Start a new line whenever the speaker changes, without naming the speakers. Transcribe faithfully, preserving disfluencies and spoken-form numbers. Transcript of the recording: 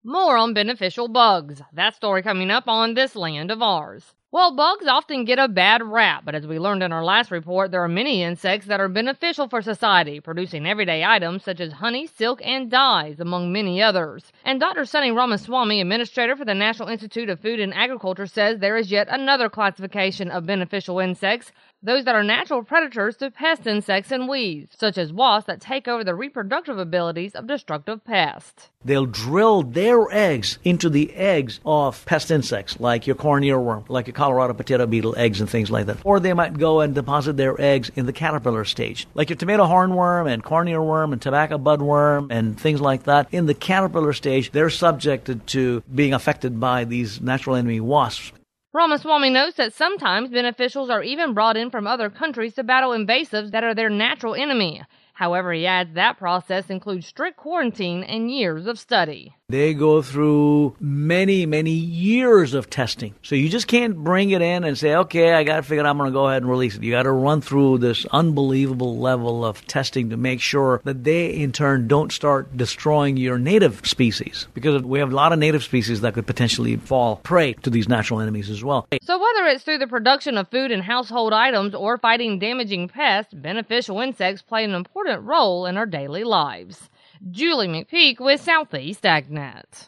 More on beneficial bugs. That story coming up on This Land of Ours. Well, bugs often get a bad rap, but as we learned in our last report, there are many insects that are beneficial for society, producing everyday items such as honey, silk, and dyes, among many others. And Doctor Sunny Ramaswamy, administrator for the National Institute of Food and Agriculture, says there is yet another classification of beneficial insects, those that are natural predators to pest insects and weeds, such as wasps that take over the reproductive abilities of destructive pests.
They'll drill their eggs into the eggs of pest insects, like your corn earworm, like your Colorado potato beetle eggs and things like that. Or they might go and deposit their eggs in the caterpillar stage, like your tomato hornworm and corn earworm and tobacco budworm and things like that. In the caterpillar stage, they're subjected to being affected by these natural enemy wasps.
Ramaswamy notes that sometimes beneficials are even brought in from other countries to battle invasives that are their natural enemy. However, he adds that process includes strict quarantine and years of study.
They go through many, many years of testing. So you just can't bring it in and say, okay, I got to figure out I'm going to go ahead and release it. You got to run through this unbelievable level of testing to make sure that they, in turn, don't start destroying your native species. Because we have a lot of native species that could potentially fall prey to these natural enemies as well.
So whether it's through the production of food and household items or fighting damaging pests, beneficial insects play an important role in our daily lives. Julie McPeak with Southeast AgNet.